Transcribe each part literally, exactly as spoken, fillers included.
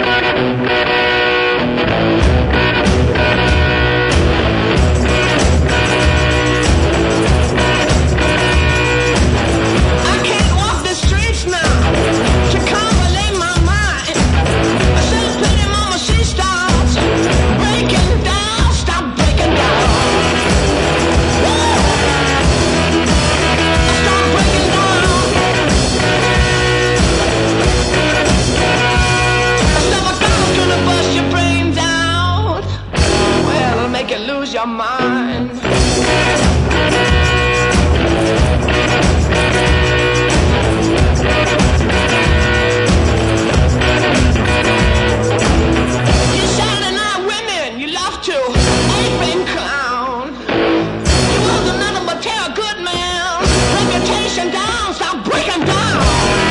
Lose your mind. You Saturday night women, you love to ape and clown. You wasn't nothing but tear a good man reputation down, stop breaking down.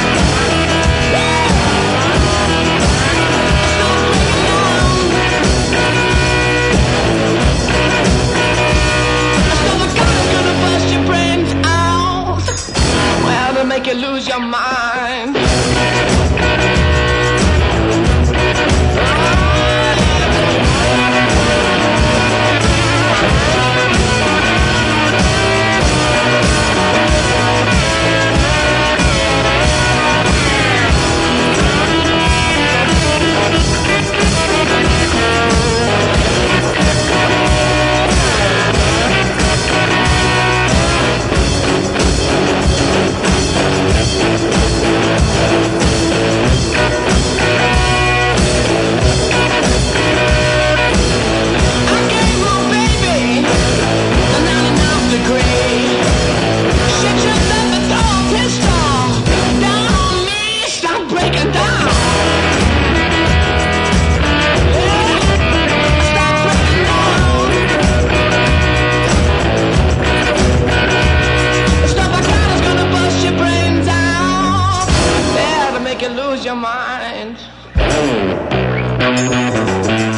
Make you lose your mind. Lose your mind.